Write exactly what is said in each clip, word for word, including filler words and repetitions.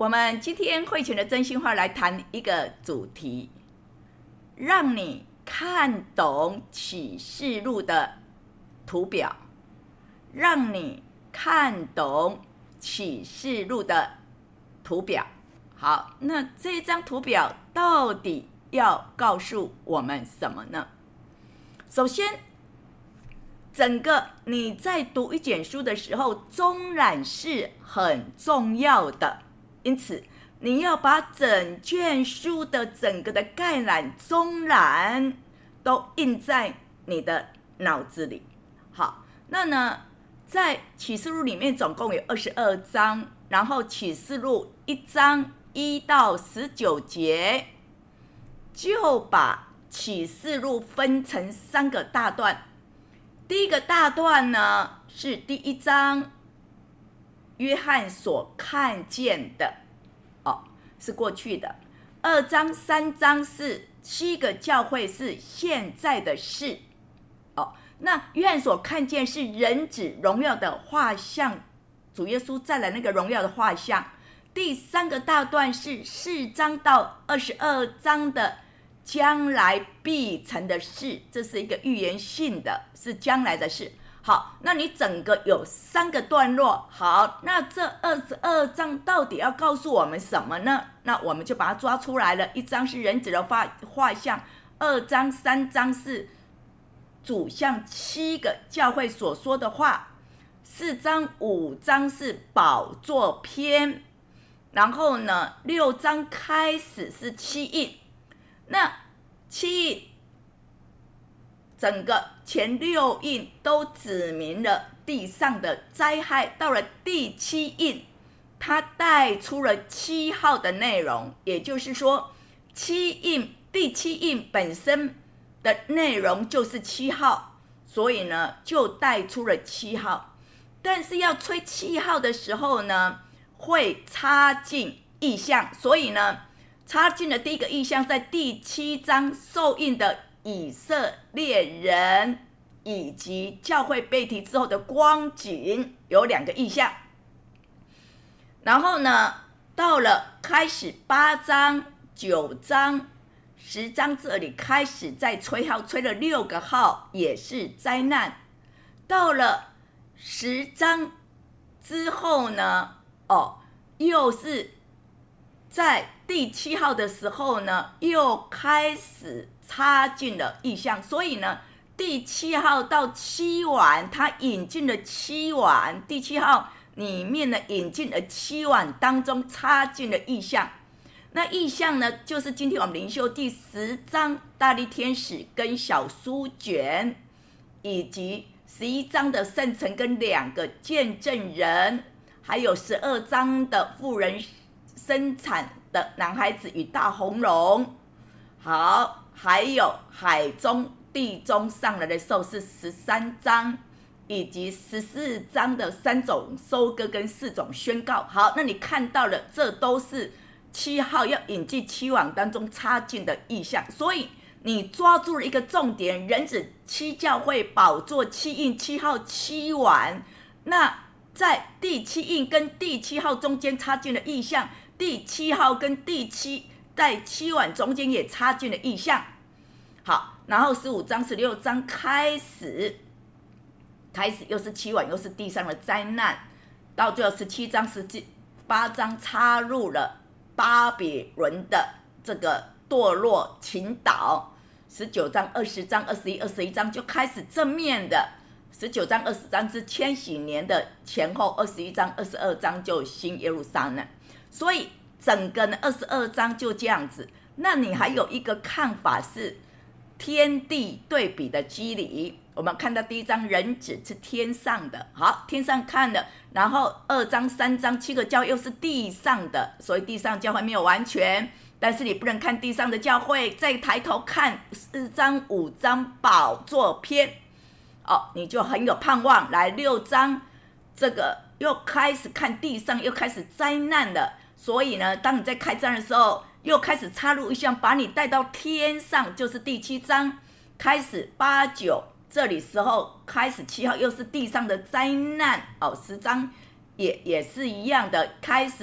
我们今天慧泉的真心话来谈一个主题，让你看懂启示录的图表，让你看懂启示录的图表。好，那这张图表到底要告诉我们什么呢？首先，整个你在读一卷书的时候，综览是很重要的，因此你要把整卷书的整个的概览、综览都印在你的脑子里。好，那呢，在启示录里面总共有二十二章，然后启示录一章一到十九节，就把启示录分成三个大段。第一个大段呢，是第一章，约翰所看见的，哦，是过去的。二章、三章是七个教会，是现在的事。哦，那约翰所看见是人子荣耀的画像，主耶稣再来那个荣耀的画像。第三个大段是四章到二十二章的将来必成的事，这是一个预言性的，是将来的事。好，那你整个有三个段落。好，那这二十二章到底要告诉我们什么呢？那我们就把它抓出来了。一章是人子的画画像，二章、三章是主向七个教会所说的话，四章、五章是宝座篇，然后呢，六章开始是七印。那七印整个前六印都指明了地上的灾害，到了第七印，它带出了七号的内容，也就是说，七印第七印本身的内容就是七号，所以呢，就带出了七号。但是要吹七号的时候呢，会插进意象，所以呢，插进的第一个意象在第七章受印的以色列人以及教会被提之后的光景，有两个意象。然后呢，到了开始八章、九章、十章这里开始在吹号，吹了六个号，也是灾难。到了十章之后呢，哦，又是在第七号的时候呢，又开始插进了意象，所以呢，第七号到七碗，它引进了七碗，第七号里面呢引进了七碗当中插进了意象。那意象呢，就是今天我们灵修第十章大力天使跟小书卷，以及十一章的圣城跟两个见证人，还有十二章的妇人生产的男孩子与大红龙，好，还有海中地中上来的兽是十三章，以及十四章的三种收割跟四种宣告。好，那你看到了，这都是七号要引进七碗当中插进的意象，所以你抓住了一个重点，人子七教会宝座七印七号七碗。那在第七印跟第七号中间插进了意象，第七号跟第七在七碗中间也插进了意象。好，然后十五章十六章开始开始又是七碗，又是地上的灾难，到最后十七章十八章插入了巴比伦的这个堕落倾倒，十九章二十章二十一二十一章就开始正面的，十九章二十章是千禧年的前后，二十一章二十二章就新耶路撒冷。所以整个呢二十二章就这样子。那你还有一个看法是天地对比的机理。我们看到第一章人子是天上的，好，天上看的，然后二章三章七个教会又是地上的，所以地上教会没有完全，但是你不能看地上的教会，再抬头看四章五章宝座篇，哦，你就很有盼望。来六章这个又开始看地上，又开始灾难了，所以呢，当你在开战的时候，又开始插入一项，把你带到天上，就是第七章开始八九。这里时候开始七号又是地上的灾难哦，十章也也是一样的，开始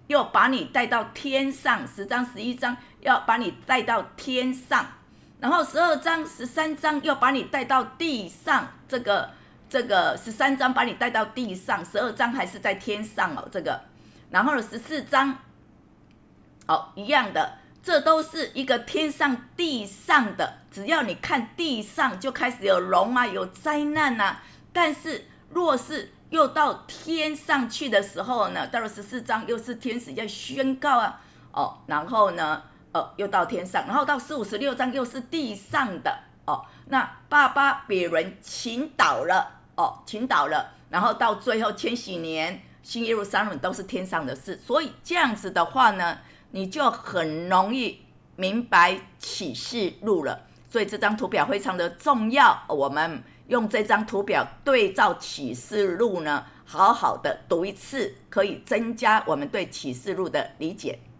又把你带到天上，十章十一章要把你带到天上，然后十二章十三章又把你带到地上，这个这个十三章把你带到地上，十二章还是在天上哦，这个，然后十四章，哦，一样的，这都是一个天上地上的，只要你看地上就开始有龙啊，有灾难啊，但是若是又到天上去的时候呢，到了十四章又是天使在宣告啊，哦，然后呢，呃，又到天上，然后到十五、十六章又是地上的哦，那巴巴比伦倾倒了哦，倾倒了，然后到最后千禧年新耶路撒冷都是天上的事，所以这样子的话呢，你就很容易明白启示录了。所以这张图表非常的重要，我们用这张图表对照启示录呢，好好的读一次，可以增加我们对启示录的理解。